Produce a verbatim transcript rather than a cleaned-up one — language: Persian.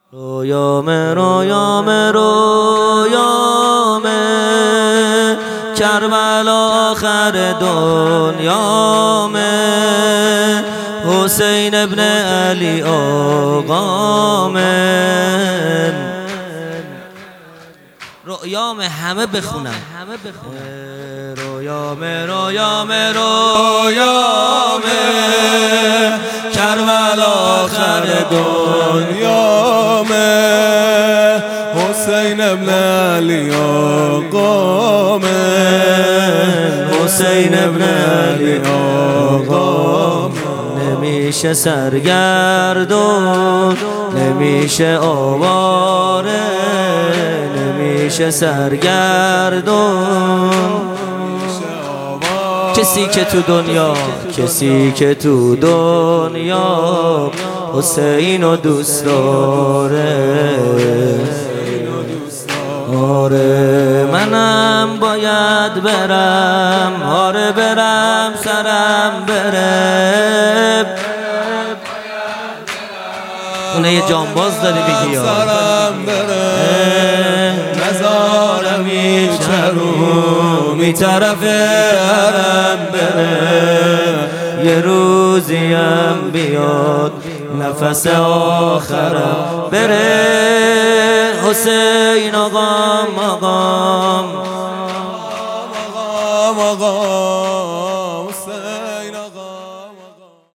رویام رویام رویام کربلا آخر دنیام حسین ابن علی آقام. رویام همه بخونم رویام رویام رویام کربلا آخر دنیام حسین ابن علی آقام حسین ابن علی آقام. نمیشه سرگردون نمیشه آواره نمیشه سرگردون کسی که تو دنیا کسی که تو دنیا حسین و دوست داره. آره منم باید برم آره برم سرم بره اونه یه جانباز داری بگی یا سرم بره نزارم میچرو می طرف حرم بره یه روزیم بیاد نفس آخرم بره حسین آقام آقام